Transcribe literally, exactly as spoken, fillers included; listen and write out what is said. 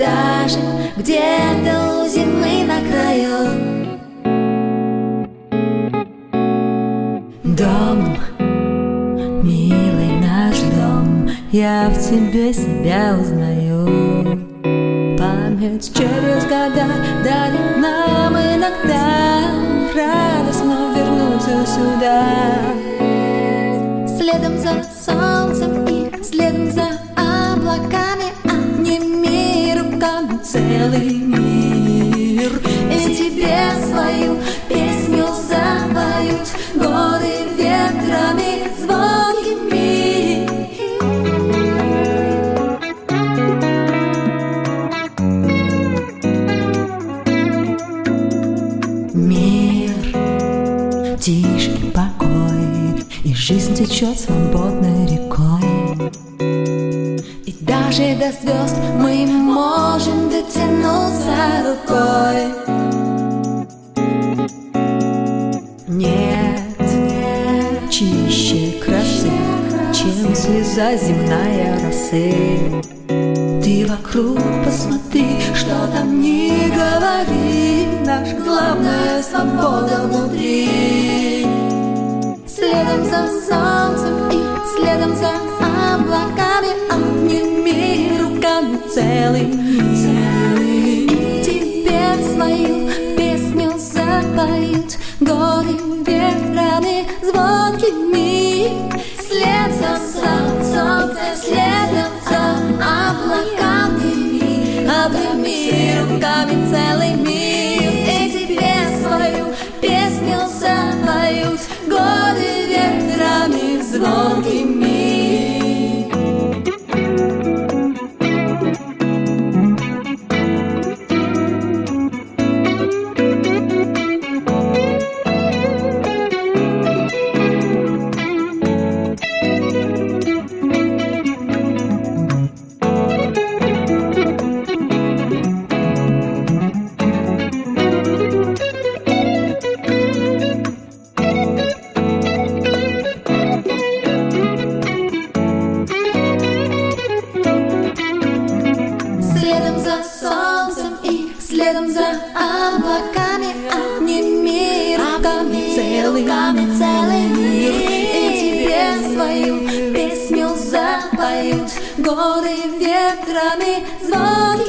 даже где-то у зимы на краю. Дом, милый наш дом, я в тебе себя узнаю. Память через года дарит нам иногда радость вновь вернуться сюда. Следом за солнцем и следом за облаками, обними руками целый мир. И тебе свою песню запоют годы ветрами звонкими. Мир, тишь и покой, и жизнь течет свободной рекой. И даже до звезд мы можем дотянуться рукой. Нет, нет чище красы, чем слеза земная росы. Ты вокруг посмотри, что там ни говори, наша главная свобода внутри. Следом за солнцем и следом за облаками, обними руками целый мир. И тебе свою песню запоют годы ветрами звонкими. След за солнцем, следом за облаками, обними руками целый мир. И тебе свою песню запоют годы ветрами звонкими. Следом за солнцем и следом за облаками, обними руками целый мир. И тебе свою песню запоют годы ветрами звонкими.